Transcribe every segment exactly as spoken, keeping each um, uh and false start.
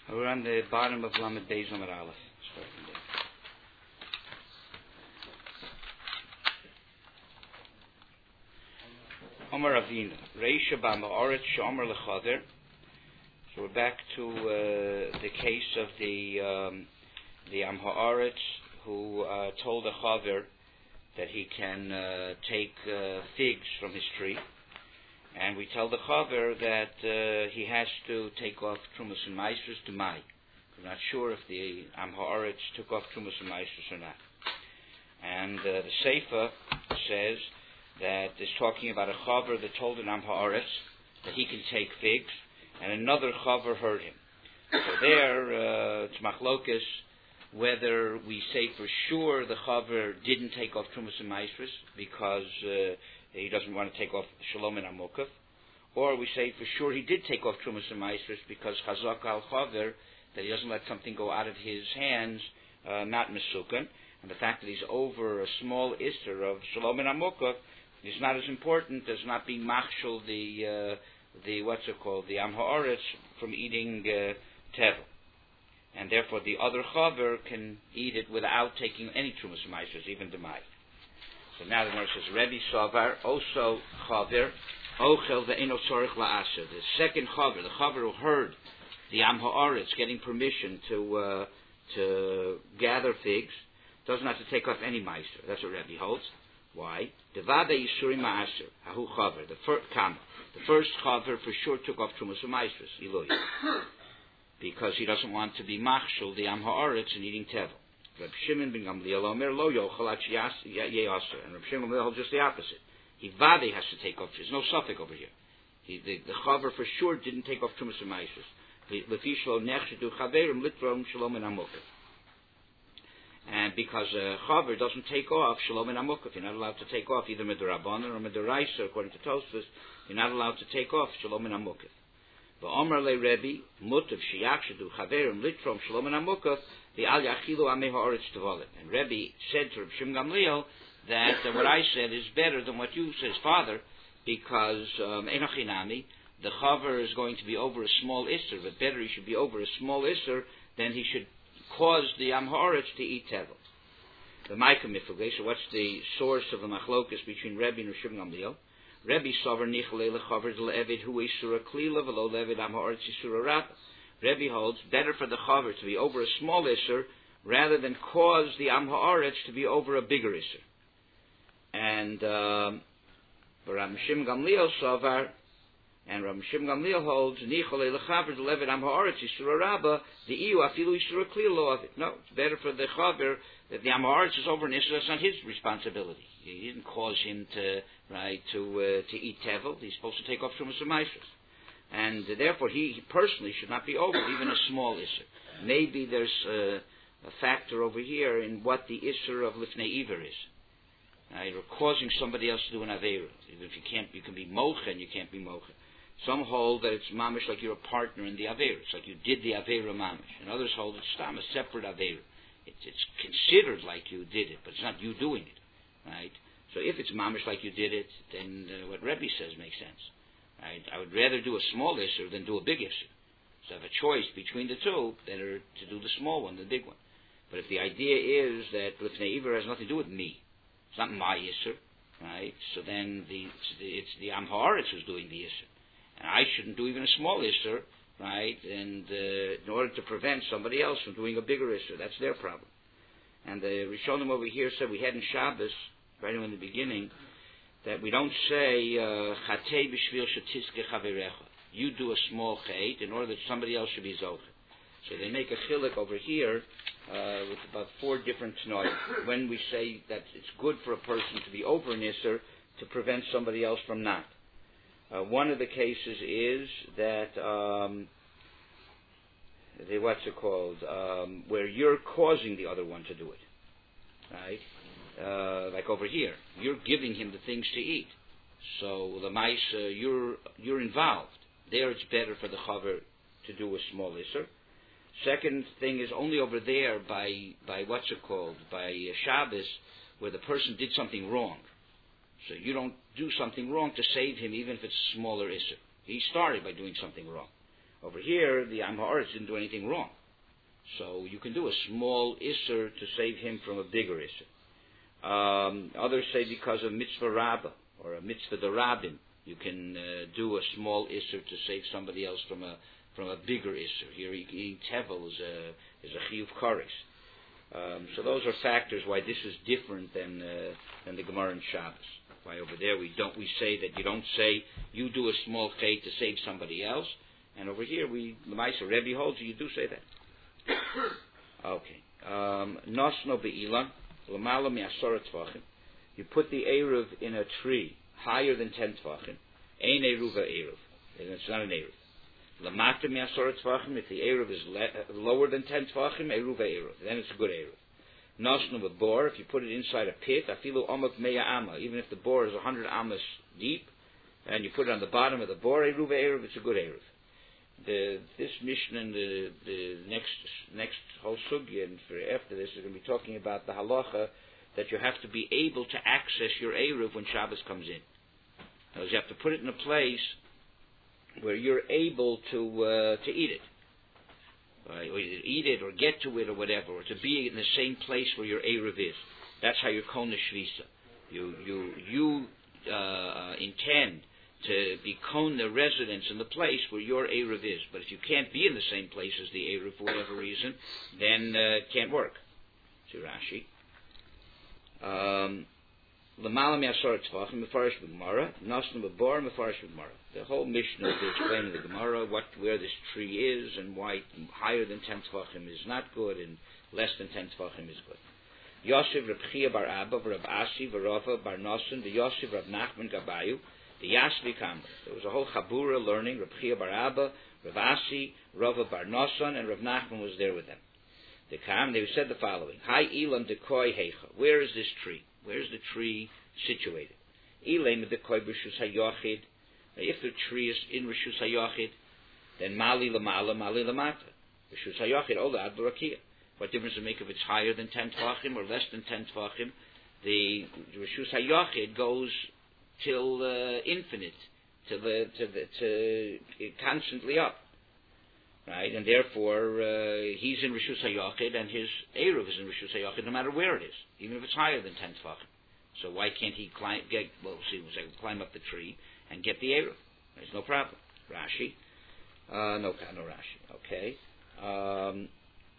We're on the bottom of Lamed Beis Lamed Aleph. Omar Avinu, Reisha Ba'Ma'aretz She'Omar L'Chaver. So we're back to uh, the case of the um, the Am Ha'aretz who uh, told a Chaver that he can uh, take uh, figs from his tree, and we tell the Chaver that uh, he has to take off Trumas and Maasros to Mai. We're not sure if the Am Ha'aretz took off Trumas and Maasros or not. And uh, the Seifa says that is talking about a Chaver that told an Am Ha'aretz that he can take figs, and another Chaver heard him. So there, uh, it's Machlokes whether we say for sure the Chaver didn't take off Trumas and Maasros because uh, he doesn't want to take off Shalom and Amukaf, or we say for sure he did take off Trumas and Maasros because Chazak al Chaver, that he doesn't let something go out of his hands, uh, not Mesukan, and the fact that he's over a small Isser of Shalom and Amukaf is not as important as not being machshel the uh, the what's it called the Am Ha'aretz from eating uh, tevel, and therefore the other chaver can eat it without taking any trumas and maasros, even the mai. So now the Gemara says Rebbe Savar also chaver ochel ve'eno tzorich la'aser. The second chaver, the chaver who heard the Am Ha'aretz getting permission to uh, to gather figs, doesn't have to take off any meiser. That's what Rebbe holds. Why? Devada Yisurim Ma'aser, Ahu Chaver, the first Kama. The first Chaver for sure took off Trumas and Maasros, Iloy, because he doesn't want to be Machshel, the Am Ha'aretz, and eating Tevel. Reb Shimon ben Gamliel Omer Lo Yochel Ach Ye'aser, and Reb Shimon ben Gamliel holds just the opposite. He Vade has to take off. There's no suffix over here. He, the, the Chaver for sure didn't take off Trumas and Maasros. Lefish Lo Nechshedu Chaverim Litrom Shalom and Amukaf. And because a uh, Chaver doesn't take off Shalom and Amukaf, you're not allowed to take off either Midrabanan or Midraisa, according to Tosfos, you're not allowed to take off Shalom and Amukaf. But Omar le Rebbe, Mutav Shiyakshedu Chaverim Litrom Shalom and Amukaf, the Al Yachilu Amei Ha'aretz Tevolim. And Rebbe said to Reb Shimon Gamliel that uh, what I said is better than what you says, Father, because Enochinami, um, the Chaver is going to be over a small Isser, but better he should be over a small Isser than he should cause the Am Ha'aretz to eat tevel. The Maika Mifugay, so what's the source of the machlokas between Rebbe and Reb Shimon Gamliel? Rebbe Sover Nichalei Lechaver Le'evid Hu Isura Klila V'lo Le'evid Am Ha'aretz Isura Rabba. Rebbe holds better for the Chaver to be over a small Isser rather than cause the Am Ha'aretz to be over a bigger Isser. And um, Reb Shimon Gamliel Sover, and Reb Shimon Gamliel holds Nichalei Lechaver Le'evid Am Ha'aretz Isura Rabba. The Iu Afilu Isura Klila of it. No, it's better for the Chaver that the Am Ha'aretz is over an Isser. That's not his responsibility. He didn't cause him to right to uh, to eat tevel. He's supposed to take off Trumas and Maasros, and uh, therefore he, he personally should not be over even a small Isser. Maybe there's uh, a factor over here in what the Isser of Lifnei Iver is. Right? Or causing somebody else to do an Aveira. Even if you can't, you can be Mocha and you can't be Mocha. Some hold that it's mamish like you're a partner in the Aveira. It's like you did the Aveira mamish. And others hold it's stam, a separate Aveira. It's, it's considered like you did it, but it's not you doing it. Right? So if it's mamish like you did it, then uh, what Rebbe says makes sense. Right? I would rather do a small Isser than do a big Isser. So I have a choice between the two, better to do the small one, the big one. But if the idea is that Lifnei Iver has nothing to do with me, it's not my Isser, right? So then the, it's the, it's the Am Ha'aretz who's doing the Isser. And I shouldn't do even a small Isser, right? And uh, in order to prevent somebody else from doing a bigger Isser, that's their problem. And the Rishonim over here said we had in Shabbos, right in the beginning, that we don't say Chatei b'shvil shetiske chaverecha. You do a small chet in order that somebody else should be zocher. So they make a chiluk over here uh, with about four different tanoim. When we say that it's good for a person to be over an Isser to prevent somebody else from not. Uh, one of the cases is that um, the, what's it called? Um, where you're causing the other one to do it, right? Uh, like over here, you're giving him the things to eat. So the mice, uh, you're you're involved. There, it's better for the chaver to do a small Isser. Second thing is only over there by by what's it called? By uh, Shabbos, where the person did something wrong. So you don't do something wrong to save him, even if it's a smaller Isser. He started by doing something wrong. Over here, the Am Ha'aretz didn't do anything wrong. So you can do a small Isser to save him from a bigger Isser. Um, others say because of Mitzvah Rabbah, or a Mitzvah D'Rabbim, you can uh, do a small Isser to save somebody else from a from a bigger Isser. Here, eating Tevel is a, is a Chiyuv Kares. Um, so those are factors why this is different than uh, than the Gemara in Shabbos. Why over there we don't we say that you don't say you do a small chet to save somebody else, and over here we the Ma'aser Rebbe holds you, you do say that. Okay. Um, Nosno be'ilan l'mala mi'asora tvachim. You put the eruv in a tree higher than ten tvachim. Ein eruva eruv. It's not an eruv. L'mata mi'asora tvachim. If the eruv is le- lower than ten tvachim, eruva eruv. Then it's a good eruv. Nosno b'bor. If you put it inside a pit, afilu omak meya amma. Even if the bor is a hundred amas deep, and you put it on the bottom of the bor, eruva eruv. It's a good eruv. The, this mission and the, the next next whole sugya, and for after this, is going to be talking about the halacha that you have to be able to access your eruv when Shabbos comes in. That is, you have to put it in a place where you're able to uh, to eat it, right? Or either eat it or get to it or whatever, or to be in the same place where your eruv is. That's how you're kol neshvisa. You you you uh, intend to be kon the residence in the place where your eruv is. But if you can't be in the same place as the eruv for whatever reason, then uh, it can't work. To Rashi. L'mala mi'asor tzvachim mefarish b'Gemara, nasnu b'bor mefarish b'Gemara. The whole Mishnah is explaining the Gemara what where this tree is and why higher than ten tzvachim is not good and less than ten tzvachim is good. Yosef Reb Chia bar Abba, Reb Asi, Rava bar Nosson, the Yosef Reb Nachman Gabayu. The Yasvi Kamra. There was a whole Chabura learning. Reb Chia bar Abba, Rav Asi, Rava bar Nosson, and Rav Nachman was there with them. They came. They said the following: Hi Elam dekoi heicha. Where is this tree? Where is the tree situated? Elam dekoi b'reshus hayochid. If the tree is in reshus hayochid, then mali lamala, mali lamata. Reshus hayochid ola ad barakia. What difference does it make if it's higher than ten tvachim or less than ten tvachim? The reshus hayochid goes till uh, infinite, to the to the to constantly up, right? And therefore uh, he's in Rishus HaYachid and his eruv is in Rishus HaYachid, no matter where it is, even if it's higher than ten tefachim. So why can't he climb? Get, well, see, we'll say, climb up the tree and get the eruv? There's no problem. Rashi, uh, no, no Rashi. Okay. Um,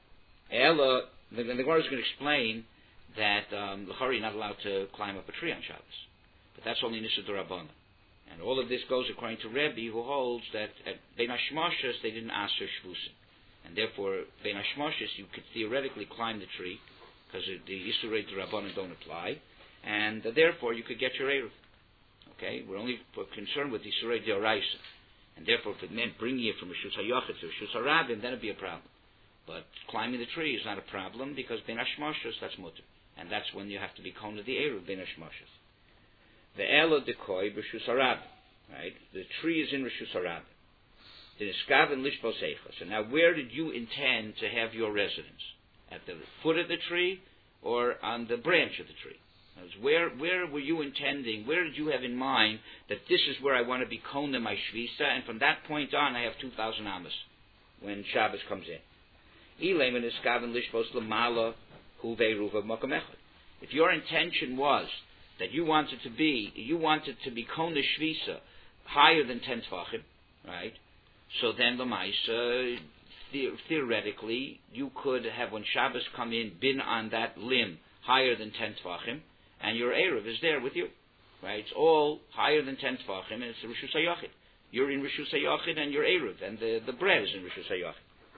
Ella, the, the Gemara is going to explain that um, l'chari you're not allowed to climb up a tree on Shabbos. But that's only Nisa D'Rabbanan. And all of this goes according to Rebbe, who holds that at Bein HaShmashos they didn't ask for Shvusim. And therefore, Bein HaShmashos, you could theoretically climb the tree, because the Yisurei D'Rabbanan don't apply, and uh, therefore you could get your Eruv. Okay? We're only concerned with Yisurei D'Oraisa. And therefore, if it meant bringing it from Reshus HaYachid to Reshus HaRabim, then it'd be a problem. But climbing the tree is not a problem, because Bein HaShmashos, that's mutter. And that's when you have to be Kona the Eruv, Bein HaShmashos. The Elo dekoi b'Reshus HaRabim, right? The tree is in Reshus HaRabim. The Niskaven Lishbos Eicha. So now, where did you intend to have your residence? At the foot of the tree, or on the branch of the tree? Where where were you intending? Where did you have in mind that this is where I want to be Kona my Shvisa, and from that point on, I have two thousand amas when Shabbos comes in. Ilem Niskaven Lishbos Lamala Huvei Ruva Makom Echad. If your intention was that you wanted to be, you wanted to be Kona Shvisa higher than ten Tvachim, right? So then, Lamaisa, the, theoretically, you could have, when Shabbos come in, been on that limb higher than ten Tvachim, and your Eruv is there with you, right? It's all higher than ten Tvachim, and it's the Reshus HaYachid. You're in Reshus HaYachid, and your Eruv, and the, the bread is in Reshus HaYachid.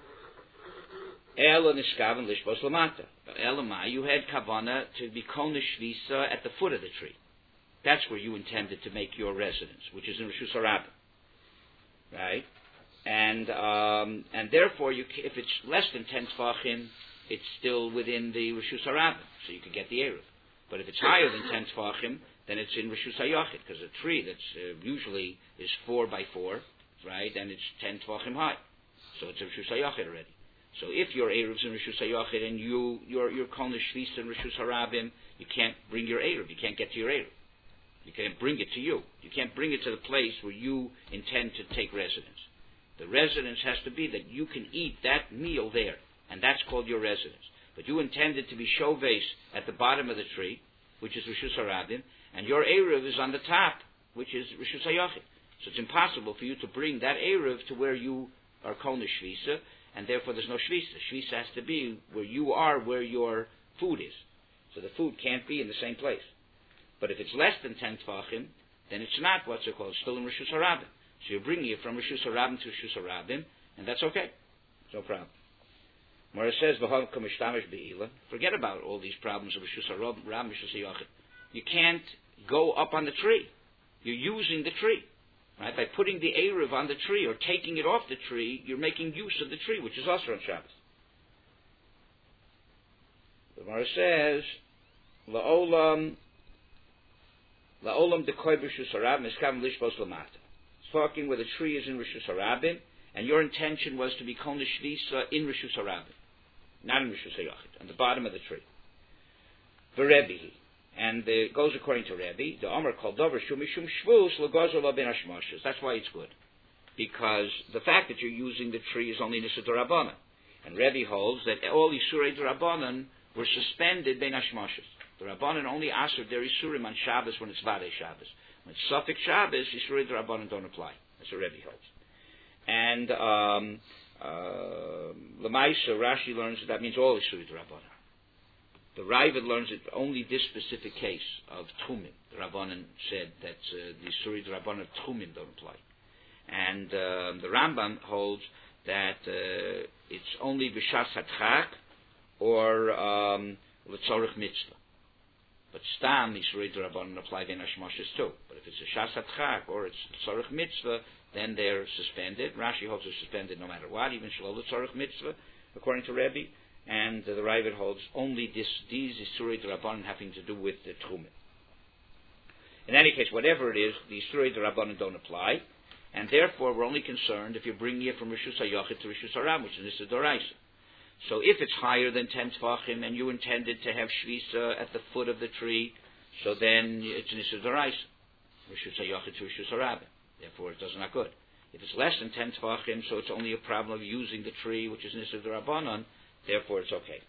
Ela Niskaven Lishbos Lamata. Elamai, you had Kavana to be Kona Shvisa at the foot of the tree. That's where you intended to make your residence, which is in Reshus HaRabim. Right? And um, and therefore, you, if it's less than ten Tvachim, it's still within the Reshus HaRabim, so you can get the Eruv. But if it's higher than ten Tvachim, then it's in Reshus HaYachid, because a tree that's uh, usually is four by four, right, and it's ten Tvachim high. So it's a Reshus HaYachid already. So if your Eruv's in Reshus HaYachid and you, you're, you're Kona Shvisa in Reshus HaRabim, you can't bring your Eruv. You can't get to your Eruv. You can't bring it to you. You can't bring it to the place where you intend to take residence. The residence has to be that you can eat that meal there, and that's called your residence. But you intended to be shoves at the bottom of the tree, which is Rishus HaRabim, and your Eruv is on the top, which is Rishus HaYachid. So it's impossible for you to bring that Eruv to where you are Kol Shvisa, and therefore there's no Shvisa. Shvisa has to be where you are, where your food is. So the food can't be in the same place. But if it's less than ten Tvachim, then it's not what's it called, still in Rishus HaRabim. So you're bringing it from Rishus HaRabim to Rishus HaRabim, and that's okay. No problem. Mora says, forget about all these problems of Rishus HaRabim, Rishus HaYachid. You can't go up on the tree. You're using the tree. Right? By putting the Eruv on the tree or taking it off the tree, you're making use of the tree, which is also on Shabbos. The Mora says, La'olam, La'olam dekoy b'Rishus HaRabim eskav lishbos lamata. It's talking where the tree is in Rishus HaRabim, and your intention was to be Kol Shvisa in Rishus HaRabim, not in Rishus HaYachid, on the bottom of the tree. V'Rebbe, and it goes according to Rebbe, the Omer called Dover Shum Mishum Shvus L'Gozer Lo Ben Hashmoshes. That's why it's good, because the fact that you're using the tree is only Nisa D'Rabbanan, and Rebbe holds that all Yisurei D'Rabbanan were suspended Ben Hashmoshes. The Rabbanan only asked their Yisurim on Shabbos when it's Vadei Shabbos. When it's Suffolk Shabbos, Yisurei D'Rabbanan don't apply. That's what Rebbe holds. And um, uh, Lamaisa, Rashi learns that that means all Yisurei D'Rabbanan. The Ravid learns it only this specific case of Tchumim. The Rabbanan said that uh, the Yisurei D'Rabbanan of Tchumim don't apply. And um, the Rambam holds that uh, it's only B'Shas HaTchak or um, L'Tzorich Mitzvah. But Stam, Yisurei D'Rabbanan apply Ben Hashmoshes too. But if it's a Shas HaTchak or it's L'Tzorich Mitzvah, then they're suspended. Rashi holds they're suspended no matter what, even Shalom L'Tzorich Mitzvah, according to Rebbe. And uh, the Ravid holds only this, these Yisurei D'Rabbanan having to do with the Tchumim. In any case, whatever it is, the Yisurei D'Rabbanan don't apply, and therefore we're only concerned if you're bringing it from Rishus HaYachid to Rishus HaRabim, which is Nisa D'Oraisa. So if it's higher than ten Tvachim and you intended to have Shvisa at the foot of the tree, so then it's Nisa D'Oraisa, Rishus HaYachid to Rishus HaRabim. Therefore it does not good. If it's less than ten Tvachim, so it's only a problem of using the tree, which is Nisa D'Rabbanan, therefore it's okay.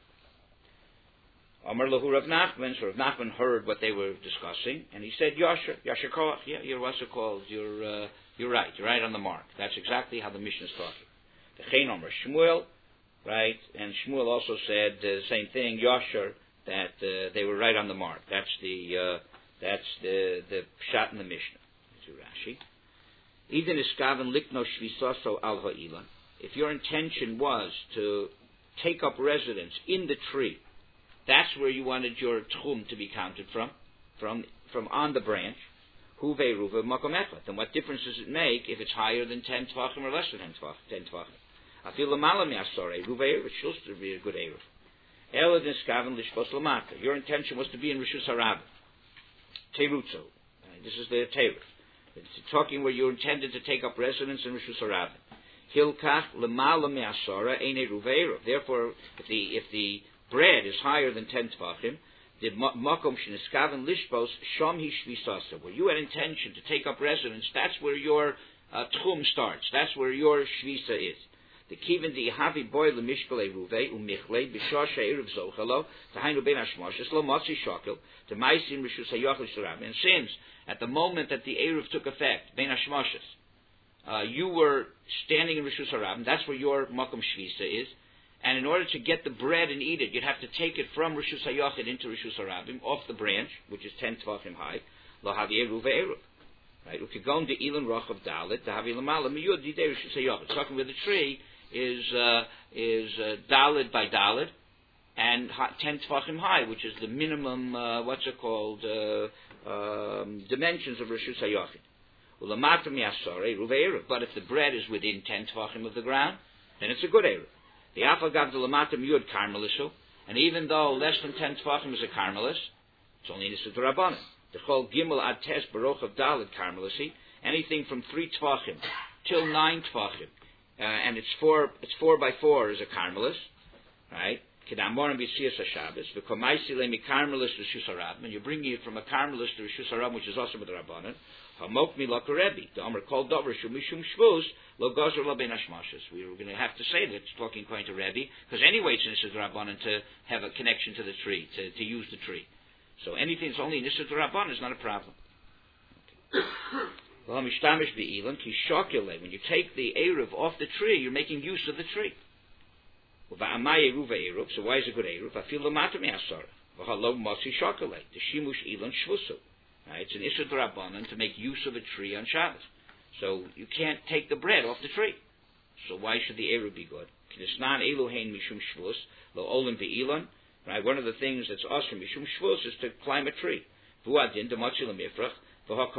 Amar lahu Rav Nachman, so Rav Nachman heard what they were discussing, and he said, Yasher, Yasher Koach, yeah, you're what's it called, you're, uh, you're right, you're right on the mark. That's exactly how the Mishnah is talking. The Chein Omer Shmuel, right, and Shmuel also said uh, the same thing, Yasher, that uh, they were right on the mark. That's the, uh, that's the, the Pshat in the Mishnah. To Rashi. Eden iskaven likno shvisaso al ha'ila. If your intention was to take up residence in the tree, that's where you wanted your tchum to be counted from, from from on the branch. Huve ruva makom echad. Then what difference does it make if it's higher than ten tvachim or less than ten tvachim? Afil lamala mi'asore ruve erev. It should be a good erev. Elad iskaven lishpos lamata. Your intention was to be in Rishus HaRabim. Terutzo. This is the terut. It's talking where you intended to take up residence in Rishus HaRabim. Hilkach lemala me'asara eine ruveira. Therefore, if the if the bread is higher than ten tvachim, the makom sheniskaven lishbos sham hi shvisasa. Where you had intention to take up residence, that's where your uh, tchum starts. That's where your shvisa is. The kivin di havi boy lemishkale ruve umichle b'shasha erev zochalo tahainu ben hashmoshes lo matzi shakel to maisim Rishus HaYachid Shirabim. And since at the moment that the erev took effect, ben hashmoshes, Uh, you were standing in Rishus HaRabim, that's where your Makom Shvisa is, and in order to get the bread and eat it, you'd have to take it from Rishus HaYachid into Rishus HaRabim, off the branch, which is ten Tvachim high, Lo Havi Eruv Eruv. Right? Ukigon de Ilan Roch of Dalit, the Havi Lamala, Miyud Didei Rishus HaYachid. Talking where the tree is, uh, is uh, Dalit by Dalit, and ten Tvachim high, which is the minimum, uh, what's it called, uh, um, dimensions of Rishus HaYachid. But if the bread is within ten tvachim of the ground, then it's a good eruv. The afagav de lamatam yud karmelisu, and even though less than ten tvachim is a karmelis, it's only nisa d'Rabbanan. The chol gimel ad tes baroch of dalit karmelisi, anything from three tvachim till nine tvachim, uh, and it's four, it's four by four is a karmelis, right? Kedamorim b'siyas haShabbos, v'komaisi lemi karmelis to Rishus HaRabim, and you're bringing it from a karmelis to Rishus HaRabim, which is also with the Rabbanan. Hamok mi la Rebbe. The Amr called Dover Shu Mishum Shvus lo Gozer lo Ben Hashmashas. We were going to have to say that it's talking according to Rebbe, because anyway it's Nisud Rabbanan to have a connection to the tree, to, to use the tree. So anything that's only Nisud Rabbanan is not a problem. When you take the Eruv off the tree, you're making use of the tree. So why is it good Eruv? Right? It's an Issur D'Rabbanan to make use of a tree on Shabbos. So you can't take the bread off the tree. So why should the Eruv be good? Right? One of the things that's awesome Mishum Shvus is to climb a tree. Could have asked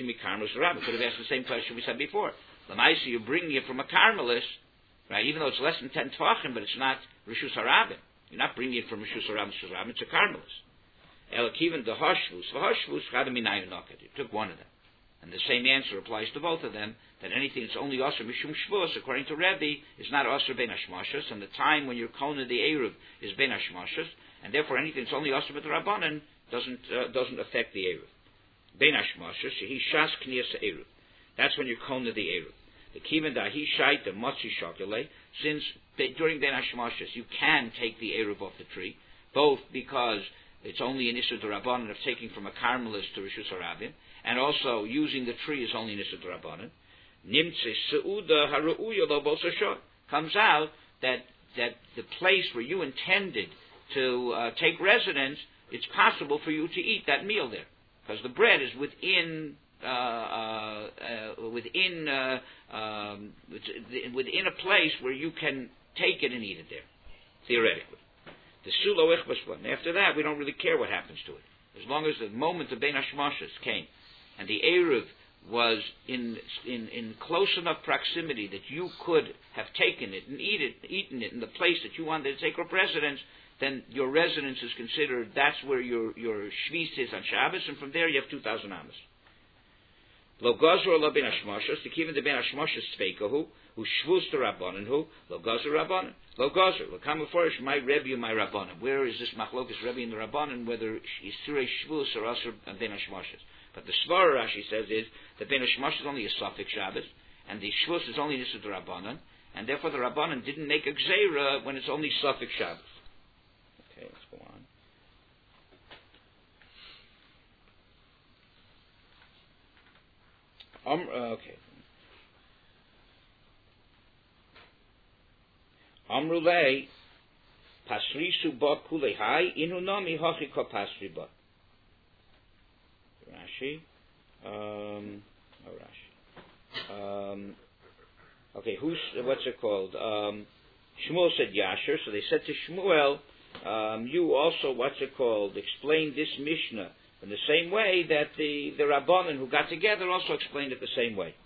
the same question we said before. Lamaisi, you're bringing it from a Carmelist, right? Even though it's less than ten Tvachim, but it's not Rishus Harabim. You're not bringing it from Rishus Harabim, Rishus Harabim, it's a Carmelist. Elakivan the Hashvus, the Hashvus, Chadaminayu Nokat. You took one of them. And the same answer applies to both of them, that anything that's only Asr Mishum Shvus, according to Rebbe, is not Asr Ben Hashmashas, and the time when you're Kona the Eruv is Ben Hashmashas, and therefore anything that's only Asr Bet Rabbanan doesn't, uh, doesn't affect the Eruv. Ben Hashmashas, he shas kniyas Eruv. That's when you're Kona the Eruv. The Kivan da he shait the Motzi Shokele, since during Ben Hashmashas you can take the Eruv off the tree, both because it's only an Issur D'Rabbanan of taking from a Carmelist to Rishus Harabim, and also using the tree is only an Issur D'Rabbanan. Nimtze Seuda Haru'uya Lo Bosashot. Comes out that that the place where you intended to uh, take residence, it's possible for you to eat that meal there, because the bread is within uh, uh, uh, within uh, um, within a place where you can take it and eat it there, theoretically. The Sulo Ichbas, and after that, we don't really care what happens to it. As long as the moment of Ben Hashmashas came, and the Eruv was in, in in close enough proximity that you could have taken it and eat it, eaten it in the place that you wanted to take up residence, then your residence is considered, that's where your, your Shvis is on Shabbos, and from there you have two thousand Amos. Lo Gazor lo Ben Hashmashas, the Kivan de Ben Hashmashas Tzveikahu, who Shvus to Rabbanan, who Lo Gazor Rabbanan. Lo Gazor, Lo Kamuforish, my Rebbe and my Rabbanan. Where is this Machlokas Rebbe and the Rabbanan, whether Yisrei Shvus or Asr and Ben Hashmashas? But the Svara Rashi says is that Ben Hashmashas is only a Safek Shabbos, and the Shvus is only Nisud Rabbanan, and therefore the Rabbanan didn't make a Gzeira when it's only Safek Shabbos. Okay, let's go on. Um, uh, okay. Amrulei pasrisu ba kulehai inunami hachi ko pasri ba. Rashi. Um, oh, Rashi. Um, okay, who's what's it called? Um, Shmuel said Yasher, so they said to Shmuel, um, you also, what's it called, explain this Mishnah in the same way that the, the Rabbanan who got together also explained it the same way.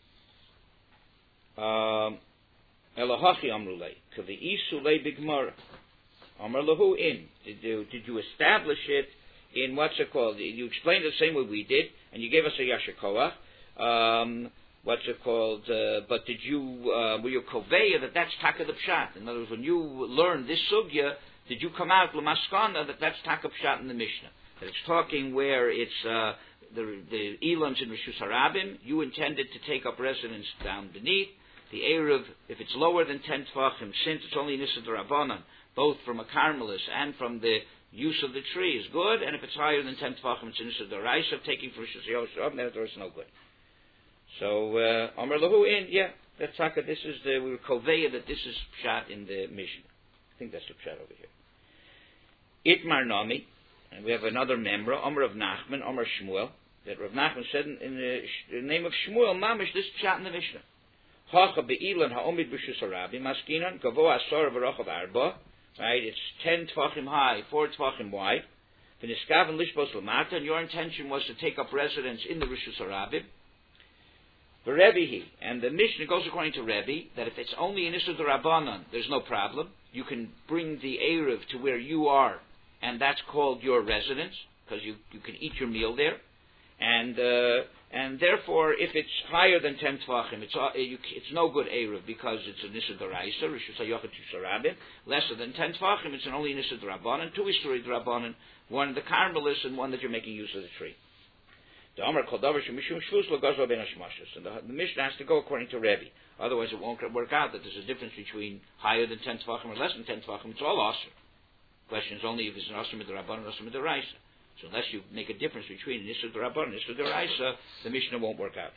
Um, Elahachi Amrulei, Kavi'isulei Bigmara. Amar Lahu in. Did you, did you establish it in what's it called? You explained it the same way we did, and you gave us a Yasher Koach. Um, what's it called? Uh, but did you, uh, were you Koveya that that's Taka the Pshat? In other words, when you learned this Sugya, did you come out L'maskana that that's Taka Pshat in the Mishnah? That it's talking where it's uh, the the Elons in Rishus Harabim, you intended to take up residence down beneath. The Eruv, if it's lower than ten Tvachim, since it's only Nisud Rabbanan, both from a Carmelist and from the use of the tree is good, and if it's higher than ten Tvachim, it's Nisud Raisa, taking for Rishus Yoshua, therefore it's no good. So, Amar Lahu in, yeah, that's Taka, this is the, we were Koveya that this is Pshat in the Mishnah. I think that's the Pshat over here. Itmar Nami, and we have another member, Amar of Nachman, Amar Shmuel, that Rav Nachman said in, in, the, in the name of Shmuel, Mamish, this Pshat in the Mishnah. Hacha be'ilan ha'omid b'shus harabi maskinan gavo asar v'rochav arba. Right, it's ten tvachim high, four tvachim wide. V'niskaven lishbos lamata, and your intention was to take up residence in the Rishus Harabim. V'Rebbehi, and the Mishnah goes according to Rebbe that if it's only in Issur D'Rabbanan, there's no problem. You can bring the Eruv to where you are, and that's called your residence because you you can eat your meal there, and. Uh, And therefore, if it's higher than ten tvachim, it's uh, you, it's no good eruv because it's a nisud d'oraisa, rishus hayochet yusarabim. Lesser than ten tvachim, it's an only nisud d'rabbanan, two isuri d'rabbanan, one the Carmelis and one that you're making use of the tree. The Amar Kol Davar Shemishum Shvus Lo Gazal Ben Hashmashos. And the, the Mishnah has to go according to Rebbe. Otherwise, it won't work out that there's a difference between higher than ten Tvachim or less than ten Tvachim. It's all Asr. Question is only if it's an Asr Midrabban and Asr Midraisa. So unless you make a difference between an Isur Midrabban and Isur Midraisa, the Mishnah won't work out.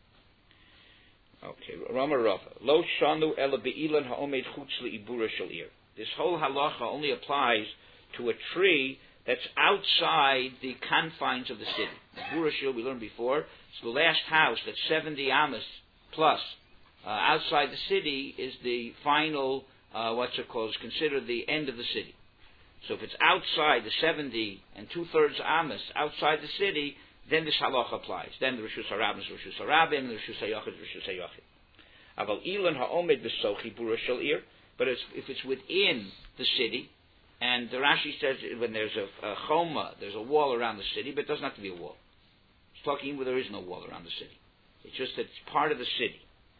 Okay, Rama Rava. Lo Shanu Ela Be'ilan Ha'omed Chutz Le'ibura Shel Ir. This whole halacha only applies to a tree that's outside the confines of the city. Ibura Shel, we learned before, it's the last house that's seventy amas plus. Uh, outside the city is the final, uh, what's it called, is considered the end of the city. So if it's outside the seventy and two-thirds amas outside the city, then this halacha applies. Then the Rishus HaRabim is Rishus HaRabim, and the Rishus HaYachid is Rishus HaYachid. Aval Ilan Ha'omed B'sochi Ibura Shel Ir. But it's, if it's within the city, and the Rashi says when there's a, a choma, there's a wall around the city, but it doesn't have to be a wall. It's talking where there is no wall around the city. It's just that it's part of the city.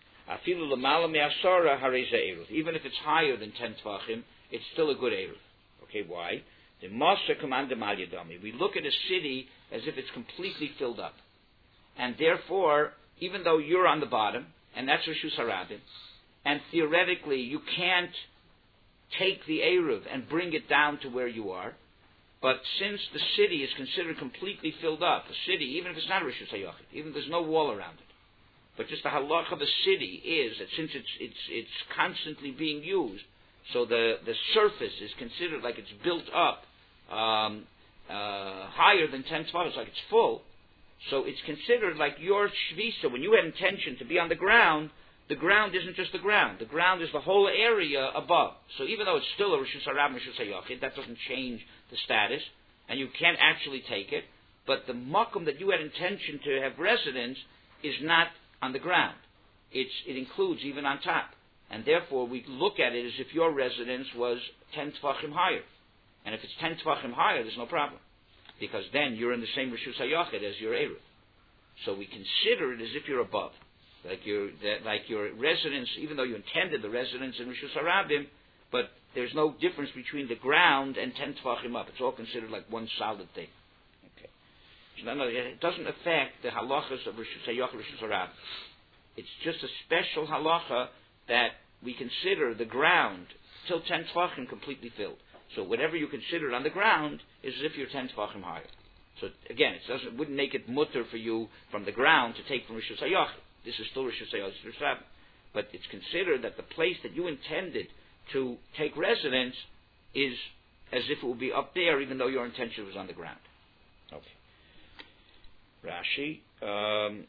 Even if it's higher than ten tvachim, it's still a good eruv. Okay, why? The Masa command we look at a city as if it's completely filled up, and therefore, even though you're on the bottom, and that's Rishus HaRabim, and theoretically you can't take the eruv and bring it down to where you are, but since the city is considered completely filled up, the city, even if it's not Rishus HaYachid, even if there's no wall around it, but just the halach of the city is that since it's it's it's constantly being used, so the, the surface is considered like it's built up um, uh, higher than ten tefachim, like it's full, so it's considered like your shvisa, when you had intention to be on the ground, the ground isn't just the ground. The ground is the whole area above. So even though it's still a Rishus HaRabim, Rishus HaYachid, that doesn't change the status, and you can't actually take it, but the makom that you had intention to have residence is not on the ground. It's, it includes even on top. And therefore, we look at it as if your residence was ten tefachim higher. And if it's ten tefachim higher, there's no problem. Because then you're in the same Rishus HaYachid as your eruv. So we consider it as if you're above. Like your, that, like your residence, even though you intended the residence in Rishus HaRabim, but there's no difference between the ground and ten tefachim up. It's all considered like one solid thing. Okay. So no, no, it doesn't affect the halachas of Rishus HaYachid, Rishus HaRabim. It's just a special halacha that we consider the ground till ten tefachim completely filled. So whatever you consider on the ground is as if you're ten tefachim higher. So again, it doesn't wouldn't make it mutter for you from the ground to take from Rishus HaYachid. This is still Rishus HaYachid, Rishus HaRabim. But it's considered that the place that you intended to take residence is as if it would be up there, even though your intention was on the ground. Okay. Rashi. Um,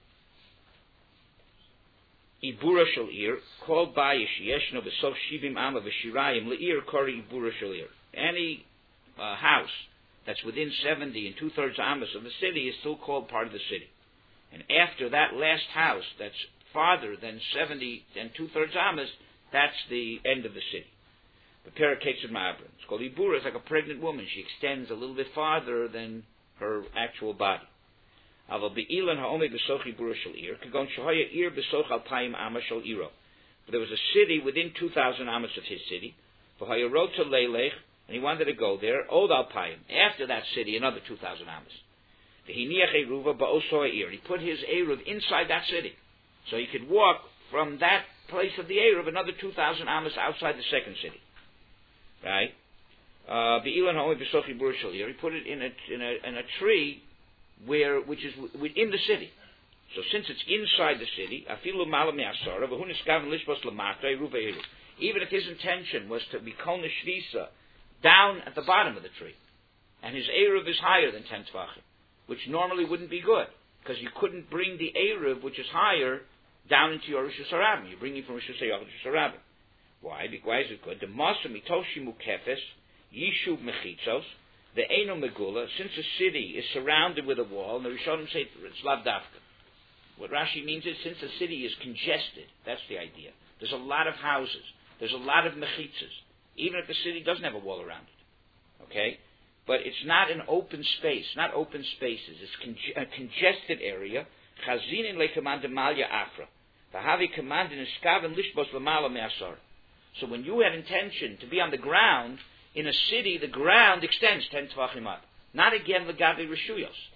Ibura Shel Ir, called by Yeshiyeshno V'sof Shivim Ama V'shirayim Le'ir Kori Ibura Shel Ir. Any uh, house that's within seventy and two-thirds amas of the city is still called part of the city. And after that last house that's farther than seventy and two-thirds amas, that's the end of the city. The parakeets of Ma'abrin. It's called Ibura. It's like a pregnant woman. She extends a little bit farther than her actual body. Aval be'ilan ha'omed b'soch Ibura Shel Ir, kagon shehaya ir b'soch alpayim amas shel iro. But there was a city within two thousand amas of his city. V'haya rotza leilech, and he wanted to go there. Od alpayim. After that city, another two thousand amas. V'hiniach eruva ba'oso ha'ir. He put his eruv inside that city, so he could walk from that place of the eruv another two thousand amas outside the second city. Right? Be'ilan ha'omed b'soch Ibura Shel Ir. He put it in a in a in a tree. Where, which is within the city. So since it's inside the city, even if his intention was to be kol neshvisa down at the bottom of the tree, and his eruv is higher than ten tvachim, which normally wouldn't be good, because you couldn't bring the eruv, which is higher, down into your Rishus HaRabim. You're bringing from Rishus HaYachid, Rishus HaRabim. Why? Because it's good. The masa mitoshi mukefes yishuv mechitzos. The Eino Megula, since a city is surrounded with a wall, and the Rishonim say it's lav dafka. What Rashi means is since the city is congested, that's the idea. There's a lot of houses. There's a lot of mechitzas. Even if the city doesn't have a wall around it. Okay? But it's not an open space, not open spaces. It's conge- a congested area. Chazinin le'kaman demalya afra. V'havi kaman d'niskaven lishbos l'mala me'asar. So when you had intention to be on the ground, in a city, the ground extends ten tvachim up. Not again legavi reshuyos.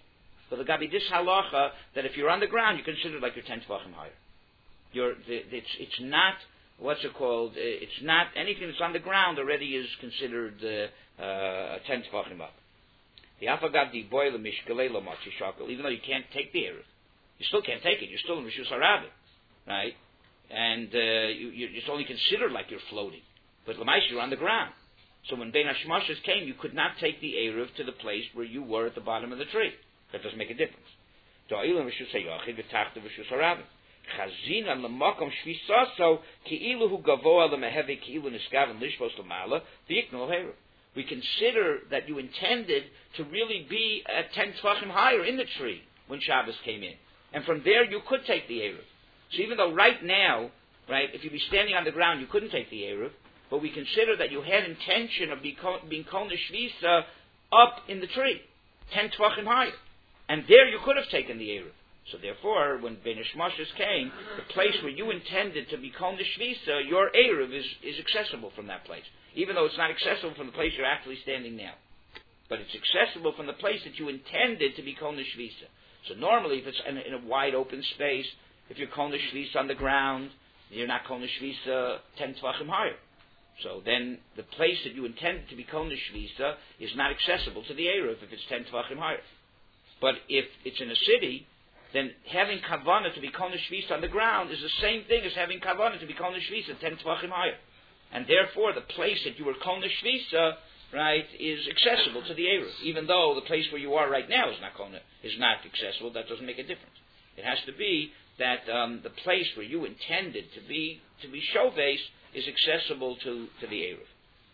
But the Gabi this halacha, that if you're on the ground, you consider it like you're ten tvachim higher. You're, the, it's, it's not, what's it called, it's not, anything that's on the ground already is considered uh, uh, ten tvachim up. The afagav di boil mishkalei lo machi shakel, even though you can't take the eruv, you still can't take it. You're still in rishus harabim, right? And uh, you, you, it's only considered like you're floating, but l'mais you're on the ground. So when Bein Hashmashas came, you could not take the eruv to the place where you were at the bottom of the tree. That doesn't make a difference. Da'ilim rishus hayachid v'tachta rishus harabim. Chazina l'makom shvisaso ki'ilu hu gavoa l'mehevi ki'ilu niskaven lishvos l'mala v'yiknol heruv. We consider that you intended to really be at ten tvachim higher in the tree when Shabbos came in. And from there you could take the eruv. So even though right now, right, if you'd be standing on the ground, you couldn't take the eruv, but we consider that you had intention of being kol neshvisa up in the tree, ten tvachim higher. And there you could have taken the eruv. So therefore, when Bein Hashmashas came, the place where you intended to be kol neshvisa, your eruv is, is accessible from that place. Even though it's not accessible from the place you're actually standing now. But it's accessible from the place that you intended to be kol neshvisa. So normally, if it's in, in a wide open space, if you're kol neshvisa on the ground, you're not kol neshvisa ten tvachim higher. So then the place that you intended to be kol neshvisa is not accessible to the eruv if it's ten tvachim higher. But if it's in a city, then having kavanah to be kol neshvisa on the ground is the same thing as having kavanah to be kol neshvisa ten tvachim higher. And therefore, the place that you were kol neshvisa, right, is accessible to the eruv. Even though the place where you are right now is not kol, is not accessible, that doesn't make a difference. It has to be that um, the place where you intended to be to be shoves is accessible to, to the eruv.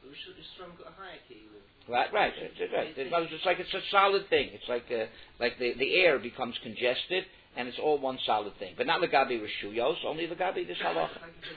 Right, right, right. right. It's like it's a solid thing. It's like uh, like the, the air becomes congested, and it's all one solid thing. But not legabi reshuyos, only legabi this halacha.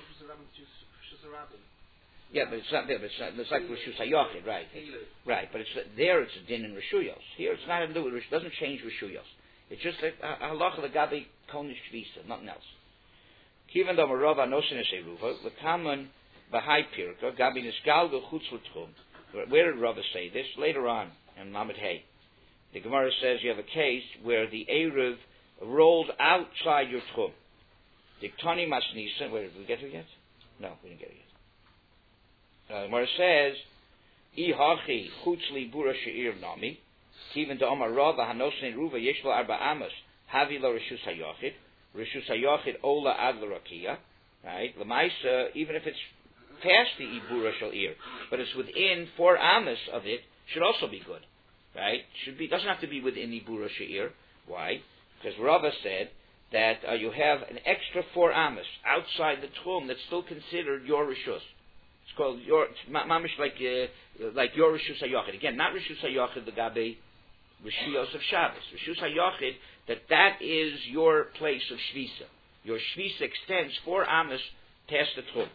Yeah, but it's not there. But it's, not, it's like Rishus HaYochid, right? Right, but it's there. It's a din in Rishuyos. Here, it's not a do. It doesn't change Rishuyos. It's just like a halacha legabi konish shvisa, nothing else. Kivan do marova nosin eseruva lekaman b'hai pirka gabi nisgal v'chutz l'tchum. Where did Rava say this? Later on in Lamed Hey, the Gemara says you have a case where the eruv rolled outside your tchum. Diktani masnisa. Where did we get to it yet? No, we didn't get it yet. Uh, where it says, "Ihachi chutzli bura she'ir nami, even to Omar Rava hanosin ruva yeshlo arba amos havi lo rishus hayachid, rishus hayachid ola ad l'rakia." Right, l'maisa, even if it's past the ibura she'ir, but it's within four amos of it, should also be good. Right, should be doesn't have to be within ibura she'ir. Why? Because Rava said that uh, you have an extra four amos outside the tchum that's still considered your rishus. It's called your mamish like uh, like your rishus hayachid. Again, not rishus hayachid the gabe rishuyos of Shabbos. Rishus hayachid, that that is your place of shvisa. Your shvisa extends four amos past the tchum.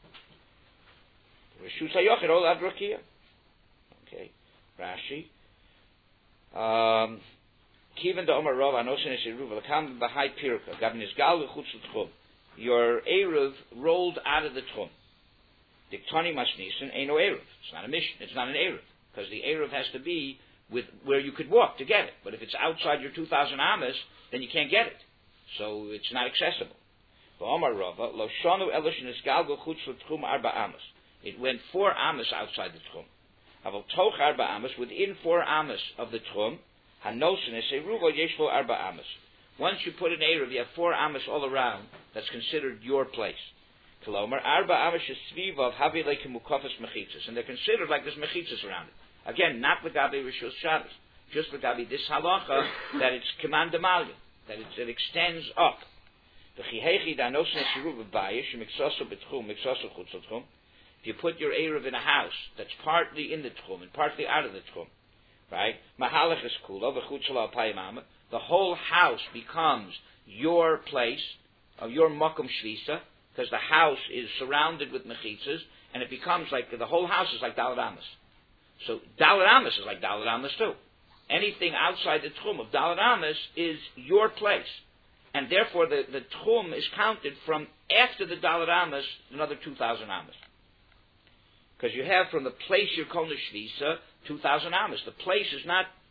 Rishus hayachid ol ad rakia. Okay, Rashi. Um, Kiven da Omar Rav anosin eseruv lekam b'hai pirka gavin isgal v'chutz l'tchum. Your eruv rolled out of the tchum. Diktani masnisen ain't no eruv. It's not a mission. It's not an eruv because the eruv has to be with where you could walk to get it. But if it's outside your two thousand amas, then you can't get it. So it's not accessible. Omar Rava lo shanu elish nisgal v'chutz l'tchum arba amas. It went four amas outside the tchum. Aval toch arba amas within four amas of the tchum. Hanosin eseruva yeshlo arba amas. Once you put an eruv, you have four amas all around. That's considered your place. Kolomar arba amas shesvivav havi leikim mukafas mechitzas, and they're considered like there's mechitzas around it. Again, not legabi rishus Shabbos, just legabi this halacha that it's command demalia, that it, it extends up. The chihechi danosin eseruva bayish miksaso betchum miksaso chutzotchum. If you put your eruv in a house that's partly in the tchum and partly out of the tchum, right? Mahalach is kula v'chutzala payimama. The whole house becomes your place of your makom shvisa, because the house is surrounded with mechitzas, and it becomes like the whole house is like Dalet Amos. So Dalet Amos is like Dalet Amos too. Anything outside the tchum of Dalet Amos is your place, and therefore the, the tchum is counted from after the Dalet Amos another two thousand amos. Because you have from the place you're kol neshvisa two thousand amos. The place is not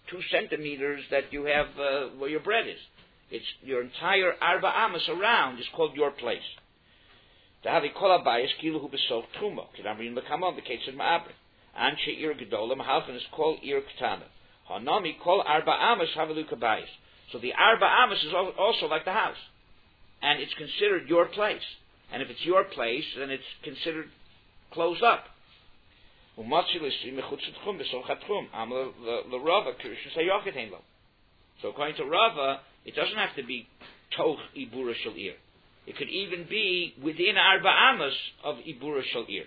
two centimeters that you have uh, where your bread is. It's your entire arba amas around is called your place. The havi kol abayis kilu hu besoch tumo. Kidamrin lekamon the case of ma'abri. Anshe ir gedolim halfen is called ir ktana. Hanami kol arba amas havelu kabayis. So the arba amas is also like the house, and it's considered your place. And if it's your place, then it's considered closed up. So according to Rava, it doesn't have to be toch ibura shel ir. It could even be within arba amas of ibura shel ir.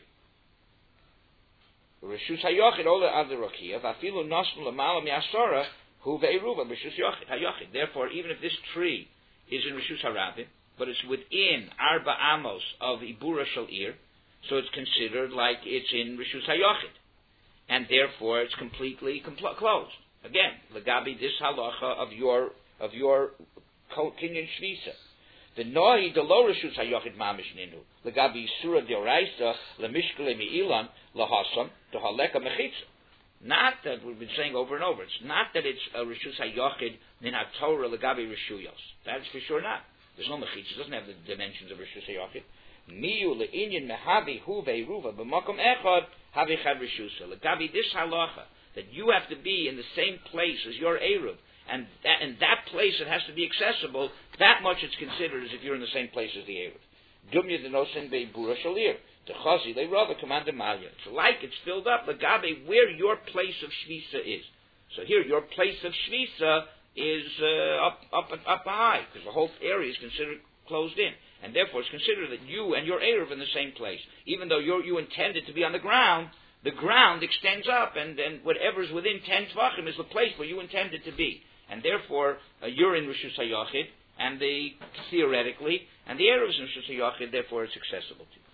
Reshus hayochid ola ad rakia vafilu nosnu lamala miasora hu ve'eruva reshus hayochid. Therefore, even if this tree is in reshus harabim, but it's within arba amos of ibura shel ir, so it's considered like it's in reshus hayochid, and therefore it's completely compl- closed. Again, legabi this halacha of your of your kinyan shvisa. The nohi the lo reshus hayochid mamish ninu legabi surah deoraisa lemishkele meilan lahasam to haleka mechitza. Not that we've been saying over and over. It's not that it's a reshus hayochid min haTorah legabi reshuyos. That's for sure not. There's no mechitza. It doesn't have the dimensions of reshus hayochid. Miyu leinyan mehavi hu veiruva b'makom echad havi chad reshusa legabi this halacha that you have to be in the same place as your eruv, and that in that place it has to be accessible. That much it's considered as if you're in the same place as the eruv. Dumya denosin beibura shalir. The chazi they rather command the malya. It's like it's filled up legabi where your place of shvisa is. So here your place of shvisa is uh, up up up high because the whole area is considered closed in, and therefore it's considered that you and your eruv are in the same place, even though you you intended to be on the ground. The ground extends up, and, and whatever is within ten tvachim is the place where you intended to be. And therefore, uh, you're in Reshus HaYachid, and the, theoretically, and the Erev is in Reshus HaYachid, therefore it's accessible to you.